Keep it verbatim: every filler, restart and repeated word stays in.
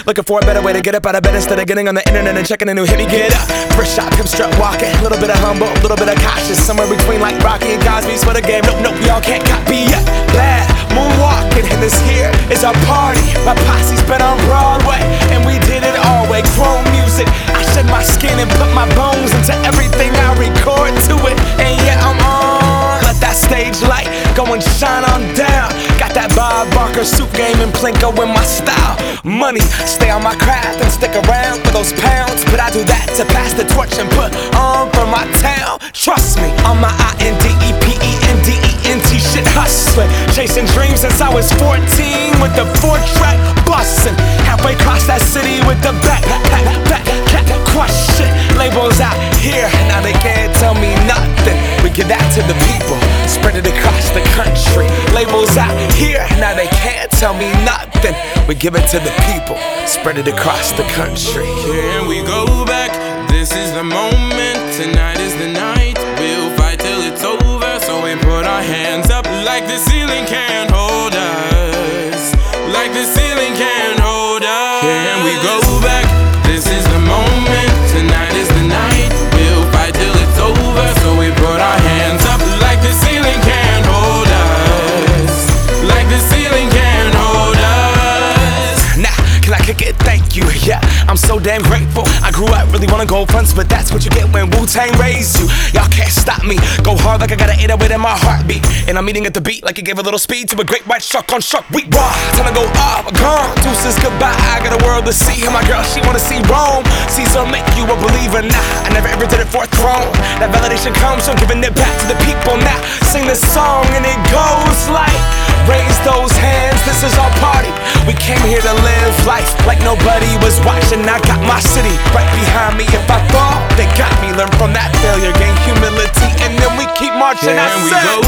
Looking for a better way to get up out of bed instead of getting on the internet and checking a new hit. Me get up, first shot, pimp strut walking. A little bit of humble, a little bit of cautious. Somewhere between like Rocky and Cosby's for the game. Nope, nope, y'all can't copy yet. Bad moonwalking, and this here is our party. My posse's been on Broadway, and we did it all way. Chrome music, I shed my skin and put my bones into everything I record to it. And yeah, I'm on. Let that stage light go and shine on down. Got that Bob Barker suit game and Plinko in my style. Money, stay on my craft and stick around for those pounds. But I do that to pass the torch and put on for my town. Trust me, on my I N D E P E N D E N T shit hustling. Chasing dreams since I was fourteen with the four track bustin'. Halfway across that city with the back, back, back, back, crush shit. Labels out here, now they can't tell me nothing. We give that to the people, spread it across the country. Labels out here, now they can't tell me nothing. We give it to the people, spread it across the country. Can we go back? This is the moment, tonight is the night. We'll fight till it's over, so we put our hands up like the ceiling can't hold us. Like the ceiling can't hold us. Can we go back? This is the moment, tonight is the night. We'll fight till it's over, so we put our hands up like the ceiling can't hold us. Like the ceiling can't hold us. Nah, can I kick it? Thank you, yeah, I'm so damn grateful. I grew up really wanna go fronts, but that's what you get when Wu-Tang raised you. Y'all can't stop me, go hard like I got an eight oh eight in my heartbeat. And I'm eating at the beat like it gave a little speed to a great white shark on shark week. Raw, time to go off, gone, deuces goodbye. I got a world to see, and my girl, she wanna see Rome. Caesar make you a believer, nah, I never ever did it for a throne. That validation comes from giving it back to the people. Now, sing this song and it goes like, raise those hands, this is our party. We came here to live life like nobody was watching. I got my city right behind me. If I fall, they got me. Learn from that failure, gain humility, and then we keep marching. Can I we said, go